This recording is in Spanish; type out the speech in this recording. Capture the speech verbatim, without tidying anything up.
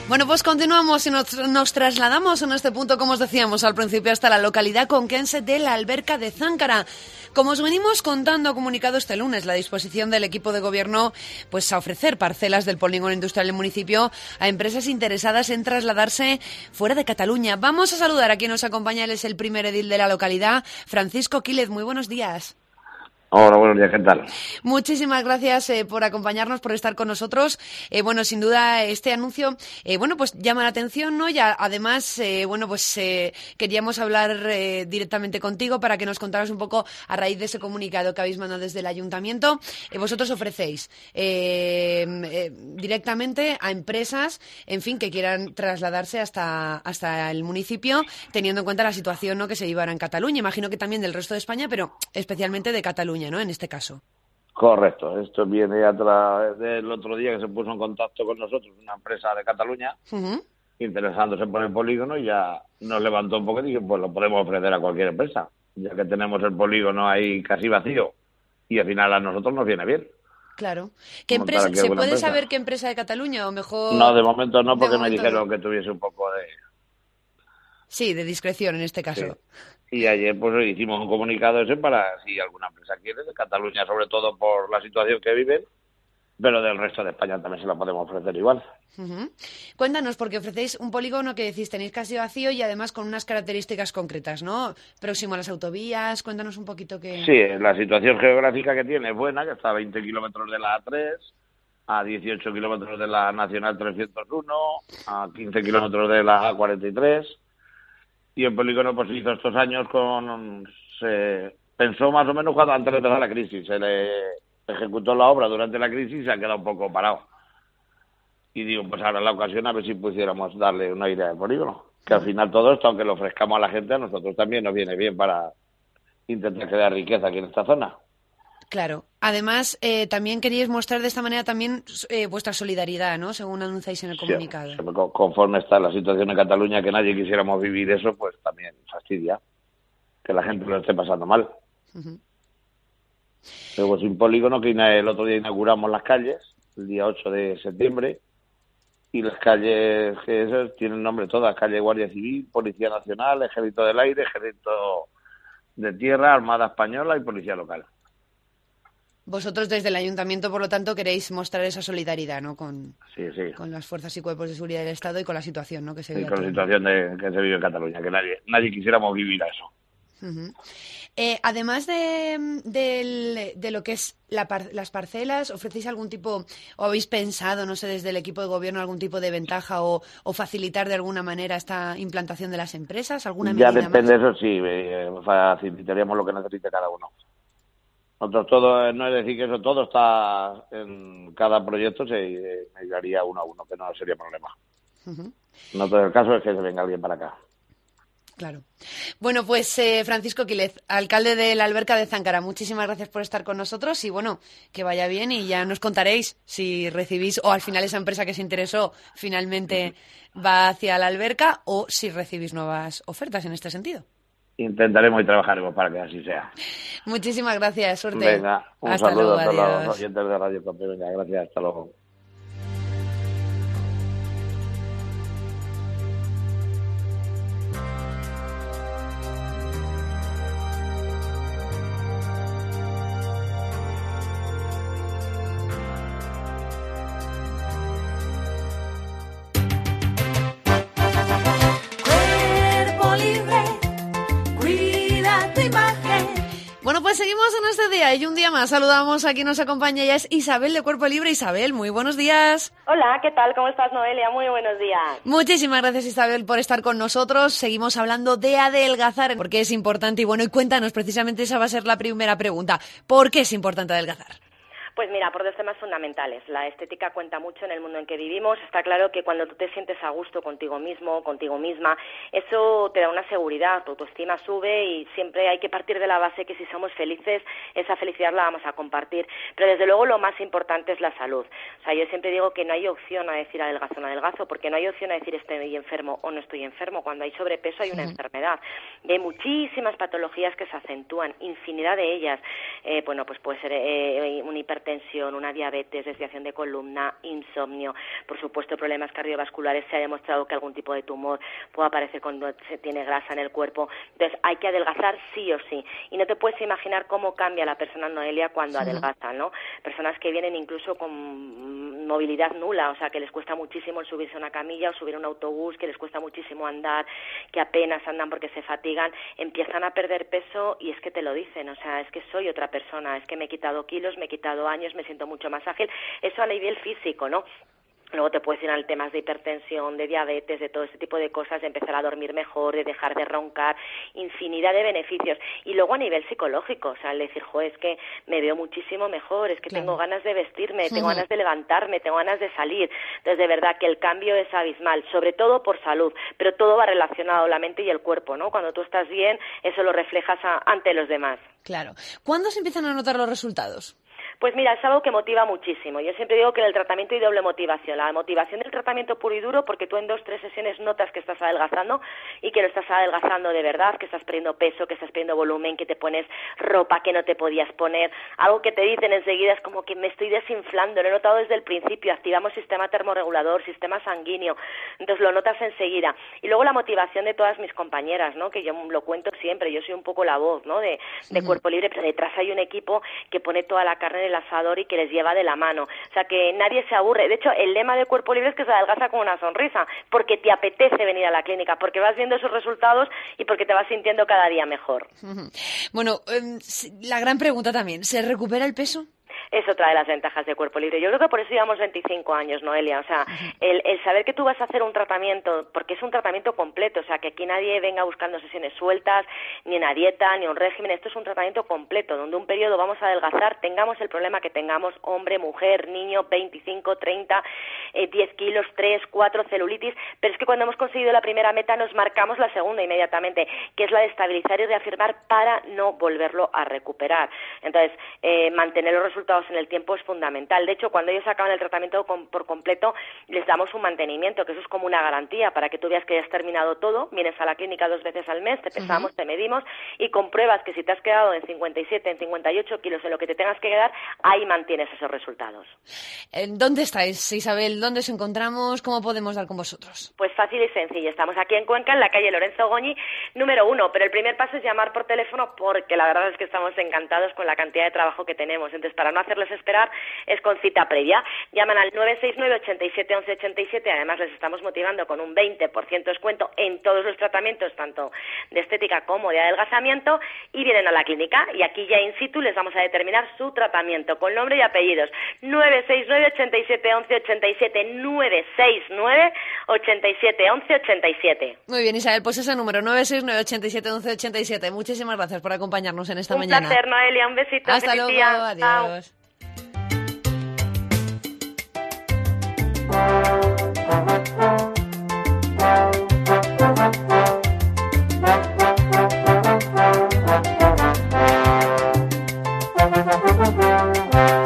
Bueno, pues continuamos y nos, nos trasladamos en este punto, como os decíamos al principio, hasta la localidad conquense de la Alberca de Záncara. Como os venimos contando, ha comunicado este lunes la disposición del equipo de gobierno pues a ofrecer parcelas del polígono industrial del municipio a empresas interesadas en trasladarse fuera de Cataluña. Vamos a saludar a quien nos acompaña, él es el primer edil de la localidad, Francisco Quílez. Muy buenos días. Hola, buenos días, ¿qué tal? Muchísimas gracias eh, por acompañarnos, por estar con nosotros. Eh, bueno, sin duda este anuncio, eh, bueno, pues llama la atención, ¿no? Y a, además, eh, bueno, pues eh, queríamos hablar eh, directamente contigo para que nos contaras un poco a raíz de ese comunicado que habéis mandado desde el ayuntamiento. Eh, vosotros ofrecéis eh, eh, directamente a empresas, en fin, que quieran trasladarse hasta hasta el municipio, teniendo en cuenta la situación, ¿no?, que se llevará en Cataluña. Imagino que también del resto de España, pero especialmente de Cataluña, ¿no?, en este caso. Correcto, esto viene a través del otro día que se puso en contacto con nosotros una empresa de Cataluña, uh-huh. interesándose por el polígono, y ya nos levantó un poco y dije, pues lo podemos ofrecer a cualquier empresa, ya que tenemos el polígono ahí casi vacío y al final a nosotros nos viene bien. Claro. ¿Qué empresa? ¿Se puede empresa? saber qué empresa de Cataluña o mejor...? No, de momento no, porque momento me dijeron no. que tuviese un poco de... Sí, de discreción en este caso. Sí. Y ayer pues hicimos un comunicado ese para si alguna empresa quiere, de Cataluña sobre todo por la situación que viven, pero del resto de España también se la podemos ofrecer igual. Uh-huh. Cuéntanos, porque ofrecéis un polígono que decís tenéis casi vacío y además con unas características concretas, ¿no? Próximo a las autovías, cuéntanos un poquito qué... Sí, la situación geográfica que tiene es buena, que está a veinte kilómetros de la A tres, a dieciocho kilómetros de la Nacional trescientos uno, a quince kilómetros de la A cuarenta y tres... Y el polígono pues se hizo estos años con... Se pensó más o menos cuando antes de empezar la crisis. Se le ejecutó la obra durante la crisis y se ha quedado un poco parado. Y digo, pues ahora es la ocasión a ver si pudiéramos darle una idea al polígono. Que al final todo esto, aunque lo ofrezcamos a la gente, a nosotros también nos viene bien para intentar crear riqueza aquí en esta zona. Claro. Además, eh, también queríais mostrar de esta manera también eh, vuestra solidaridad, ¿no?, según anunciáis en el comunicado. Sí, conforme está la situación en Cataluña, que nadie quisiéramos vivir eso, pues también fastidia que la gente lo esté pasando mal. Uh-huh. Luego es un polígono que el otro día inauguramos las calles, el día ocho de septiembre, y las calles que esas tienen nombre todas: calle Guardia Civil, Policía Nacional, Ejército del Aire, Ejército de Tierra, Armada Española y Policía Local. Vosotros desde el ayuntamiento, por lo tanto, queréis mostrar esa solidaridad, ¿no?, con, sí, sí. con las fuerzas y cuerpos de seguridad del Estado y con la situación, ¿no?, que se vive. Sí, con la situación de, que se vive en Cataluña, que nadie nadie quisiéramos vivir a eso. Uh-huh. Eh, además de, de, de lo que es la par, las parcelas, ¿ofrecéis algún tipo, o habéis pensado, no sé, desde el equipo de gobierno, algún tipo de ventaja o, o facilitar de alguna manera esta implantación de las empresas? ¿Alguna medida Ya depende más? de eso, sí, eh, facilitaríamos lo que necesite cada uno. Nosotros todo, no es decir que eso todo está en cada proyecto, se mediaría uno a uno, que no sería problema. Uh-huh. Nosotros el caso es que se venga alguien para acá. Claro. Bueno, pues eh, Francisco Quílez, alcalde de la Alberca de Záncara, muchísimas gracias por estar con nosotros y bueno, que vaya bien y ya nos contaréis si recibís o al final esa empresa que se interesó finalmente va hacia la Alberca o si recibís nuevas ofertas en este sentido. Intentaremos y trabajaremos para que así sea. Muchísimas gracias, suerte. Venga, un hasta saludo luego, a todos adiós. los oyentes de Radio Cope. Venga, gracias, hasta luego. Bueno, pues seguimos en este día y un día más saludamos a quien nos acompaña, ya es Isabel de Cuerpo Libre. Isabel, muy buenos días. Hola, ¿qué tal? ¿Cómo estás, Noelia? Muy buenos días. Muchísimas gracias, Isabel, por estar con nosotros. Seguimos hablando de adelgazar, porque es importante y bueno, y cuéntanos, precisamente esa va a ser la primera pregunta. ¿Por qué es importante adelgazar? Pues mira, por dos temas fundamentales. La estética cuenta mucho en el mundo en que vivimos. Está claro que cuando tú te sientes a gusto contigo mismo, contigo misma, eso te da una seguridad, tu autoestima sube y siempre hay que partir de la base que si somos felices, esa felicidad la vamos a compartir. Pero desde luego lo más importante es la salud. O sea, yo siempre digo que no hay opción a decir adelgazo o no adelgazo, porque no hay opción a decir estoy enfermo o no estoy enfermo. Cuando hay sobrepeso hay una uh-huh. enfermedad. Y hay muchísimas patologías que se acentúan, infinidad de ellas. Eh, bueno, pues puede ser eh, un hipertensión, hipertensión, una diabetes, desviación de columna, insomnio, por supuesto problemas cardiovasculares. Se ha demostrado que algún tipo de tumor puede aparecer cuando se tiene grasa en el cuerpo. Entonces hay que adelgazar sí o sí. Y no te puedes imaginar cómo cambia la persona, Noelia, cuando sí. adelgaza, ¿no? Personas que vienen incluso con movilidad nula, o sea, que les cuesta muchísimo el subirse a una camilla o subir a un autobús, que les cuesta muchísimo andar, que apenas andan porque se fatigan, empiezan a perder peso y es que te lo dicen, o sea, es que soy otra persona, es que me he quitado kilos, me he quitado años, me siento mucho más ágil. Eso a nivel físico, ¿no? Luego te puedes ir a temas de hipertensión, de diabetes, de todo este tipo de cosas, de empezar a dormir mejor, de dejar de roncar, infinidad de beneficios. Y luego a nivel psicológico, o sea, el decir, jo, es que me veo muchísimo mejor, es que claro. tengo ganas de vestirme, tengo uh-huh. ganas de levantarme, tengo ganas de salir. Entonces, de verdad que el cambio es abismal, sobre todo por salud, pero todo va relacionado, la mente y el cuerpo, ¿no? Cuando tú estás bien, eso lo reflejas a, ante los demás. Claro. ¿Cuándo se empiezan a notar los resultados? Pues mira, es algo que motiva muchísimo. Yo siempre digo que en el tratamiento hay doble motivación. La motivación del tratamiento puro y duro, porque tú en dos, tres sesiones notas que estás adelgazando y que lo estás adelgazando de verdad, que estás perdiendo peso, que estás perdiendo volumen, que te pones ropa que no te podías poner. Algo que te dicen enseguida es como que me estoy desinflando, lo he notado desde el principio. Activamos sistema termorregulador, sistema sanguíneo, entonces lo notas enseguida. Y luego la motivación de todas mis compañeras, ¿no? Que yo lo cuento siempre, yo soy un poco la voz, ¿no? De, de uh-huh. Cuerpo Libre, pero detrás hay un equipo que pone toda la carne en el asador y que les lleva de la mano, o sea que nadie se aburre. De hecho, el lema de Cuerpo Libre es que se adelgaza con una sonrisa, porque te apetece venir a la clínica, porque vas viendo esos resultados y porque te vas sintiendo cada día mejor. Uh-huh. Bueno, eh, la gran pregunta también, ¿se recupera el peso? Es otra de las ventajas de Cuerpo Libre. Yo creo que por eso llevamos veinticinco años, Noelia. O sea, el, el saber que tú vas a hacer un tratamiento, porque es un tratamiento completo, o sea, que aquí nadie venga buscando sesiones sueltas, ni una dieta, ni un régimen. Esto es un tratamiento completo, donde un periodo vamos a adelgazar, tengamos el problema que tengamos, hombre, mujer, niño, veinticinco, treinta, eh, diez kilos, tres, cuatro, celulitis. Pero es que cuando hemos conseguido la primera meta, nos marcamos la segunda inmediatamente, que es la de estabilizar y reafirmar para no volverlo a recuperar. Entonces, eh, mantener los resultados en el tiempo es fundamental. De hecho, cuando ellos acaban el tratamiento con, por completo, les damos un mantenimiento, que eso es como una garantía para que tú veas que ya has terminado todo. Vienes a la clínica dos veces al mes, te pesamos, uh-huh. te medimos y compruebas que si te has quedado en cincuenta y siete, en cincuenta y ocho kilos, en lo que te tengas que quedar, ahí mantienes esos resultados. ¿Dónde estáis, Isabel? ¿Dónde os encontramos? ¿Cómo podemos dar con vosotros? Pues fácil y sencillo. Estamos aquí en Cuenca, en la calle Lorenzo Goñi, número uno, pero el primer paso es llamar por teléfono, porque la verdad es que estamos encantados con la cantidad de trabajo que tenemos. Entonces, para no hacerles esperar, es con cita previa. Llaman al nueve seis nueve, ochenta y siete, once ochenta y siete. Además, les estamos motivando con un veinte por ciento descuento en todos los tratamientos, tanto de estética como de adelgazamiento, y vienen a la clínica. Y aquí ya in situ les vamos a determinar su tratamiento con nombre y apellidos. nueve seis nueve, ochenta y siete, once ochenta y siete. nueve seis nueve, ochenta y siete, once ochenta y siete. Muy bien, Isabel, pues ese número, nueve seis nueve, ochenta y siete, once ochenta y siete. Muchísimas gracias por acompañarnos en esta un mañana. Un placer, Noelia. Un besito. Hasta luego. Día. Adiós. Chao. Thank you.